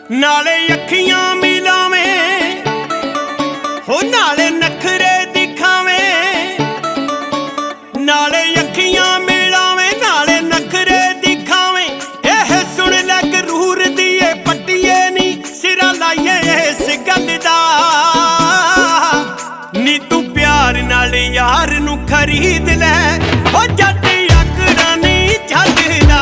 नाले अखियां मिलावें हो नाले नखरे दिखावें, नाले अखियां मिलावें नाले नखरे दिखावें। एह सुन लै गरूर दिए पट्टिए नी सिरा लाइए इस गल दा, नी तू प्यार नाल यार नू खरीद लै हो जट आकड़ा नहीं छड्डदा।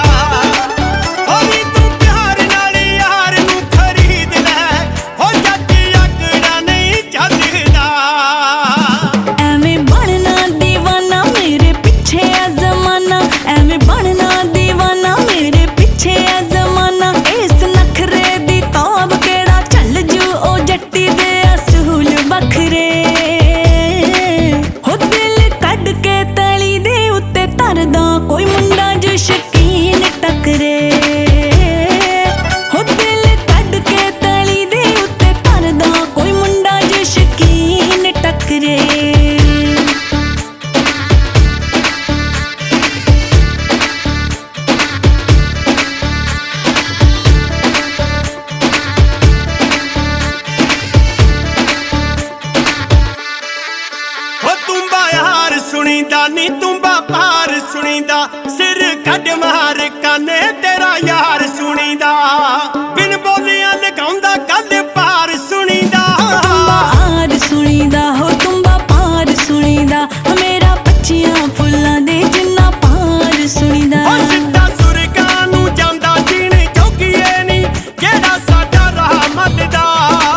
कोई मुंडा जो शकीन टकरे हो दिल कड के तली दे उत्ते तरदा, कोई मुंडा जो शकीन टकरे। तुम्बा यार सुनीदा नी तुम्बा पार सुनीदा, सिर कड मार काने तेरा यार सुनीदा, बिन बोलियां लगाउंदा गल पार सुनीदा। तुम्बा आर सुनीदा हो तुम्बा पार सुनीदा, मेरा पच्चियां फुल्लां दे जिन्ना पार सुनीदा। सिद्धा सुरगां नू जांदा जीने जोगीए नी जेड़ा साडा राह मलदा,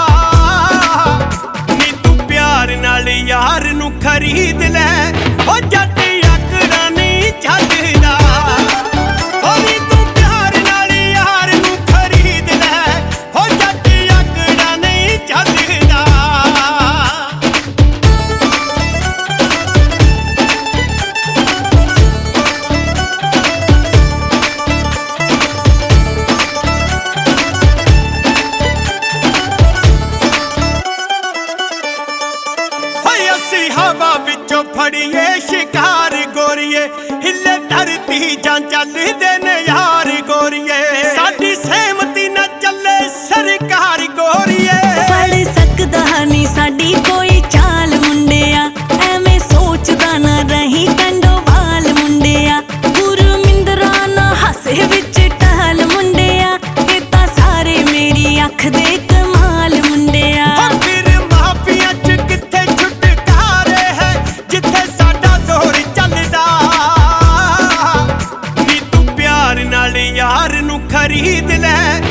नी तू प्यार नाल यार नू खरीद लै हो जट आकड़ा नहीं छड्डदा। हो नी तू प्यार नाल यार नू खरीद लै हो जट आकड़ा नहीं छड्डदा। असी हवा विचों फड़िए शिकार गोरीए, हिले धरती जां चलदे ने यार गोरीए, साडी सहमती न चले सरकार गोरीए। फड़ सकदा नी साडी कोई चाल मुंडिया, एवें सोचदा ना रही कंडो वाल मुंडिया, गुरमिंदरा ना हसे विच टहल मुंडिया, ए तां सारे मेरी अख दे कमाल मुंडिया। यार नू खरीद लै